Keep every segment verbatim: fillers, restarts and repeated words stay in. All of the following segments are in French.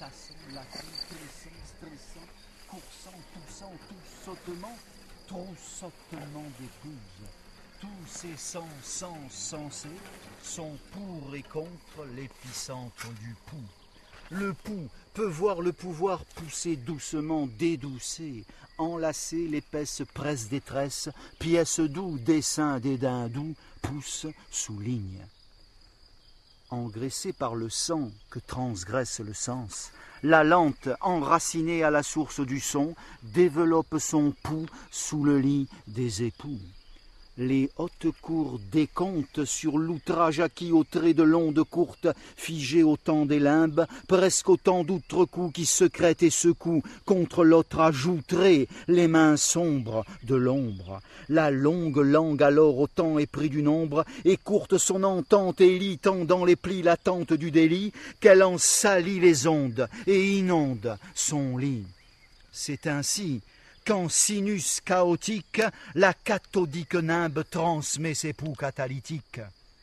tassant, lassant, tressant, stressant, coursant, toussant, tout sautement, trop sottement d'épouse. Tous ces sens, sens sensés sont pour et contre l'épicentre du pouls. Le pouls peut voir le pouvoir pousser doucement, dédoucer, enlacer l'épaisse presse des tresses, pièce doux, dessin dédain doux, pousse, souligne. Engraissée par le sang que transgresse le sens, la lente, enracinée à la source du son, développe son pouls sous le lit des époux. Les hautes cours décomptent sur l'outrage acquis au trait de l'onde courte, figé au temps des limbes, presque autant d'outre-coups qui secrètent et secouent contre l'autre ajouterait les mains sombres de l'ombre. La longue langue alors au temps épris du nombre, écourte son entente et lit tant dans les plis latentes du délit, qu'elle en salit les ondes et inonde son lit. C'est ainsi qu'en sinus chaotique, la cathodique nimbe transmet ses poux catalytiques.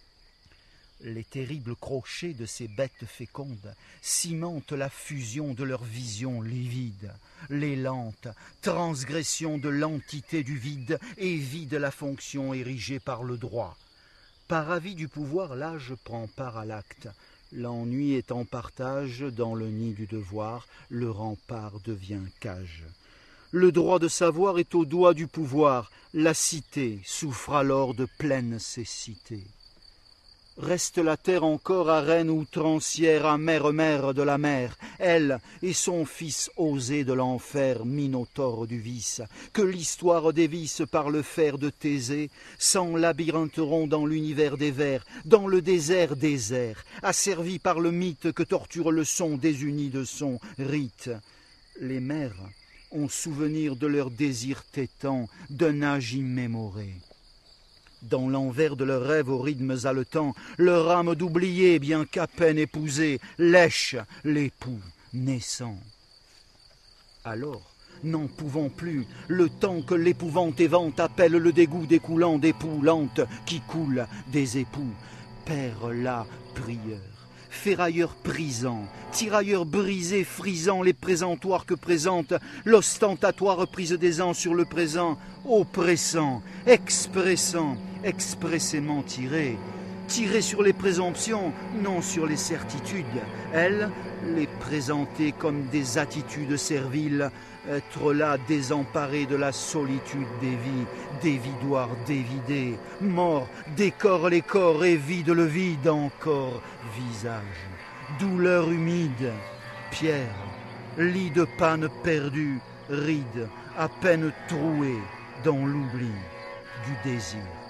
Les terribles crochets de ces bêtes fécondes cimentent la fusion de leur vision livide. Les lentes transgressions de l'entité du vide évident la fonction érigée par le droit. Par avis du pouvoir, l'âge prend part à l'acte. L'ennui est en partage dans le nid du devoir, le rempart devient cage. Le droit de savoir est au doigt du pouvoir, la cité souffre alors de pleine cécité. Reste la terre encore arène outrancière, amère mère de la mer, elle et son fils osé de l'enfer, minotaure du vice, que l'histoire dévisse par le fer de Thésée, s'enlabyrintheront dans l'univers des vers, dans le désert désert, asservis par le mythe que torture le son désuni de son rite. Les mers ont souvenir de leurs désirs tétans, d'un âge immémoré. Dans l'envers de leurs rêves aux rythmes haletants, leur âme d'oublier, bien qu'à peine épousée, lèche l'époux naissant. Alors, n'en pouvant plus, le temps que l'épouvante évente appelle le dégoût découlant d'époux lentes qui coulent des époux, père la prieur. Ferrailleur prisant, tirailleur brisé, frisant les présentoirs que présente l'ostentatoire prise des ans sur le présent, oppressant, expressant, expressément tiré, tiré sur les présomptions, non sur les certitudes, elles, les présenter comme des attitudes serviles, être là désemparé de la solitude des vies, dévidoir dévidé, mort, décore les corps et vide le vide encore, visage, douleur humide, pierre, lit de panne perdu, ride, à peine trouée dans l'oubli du désir.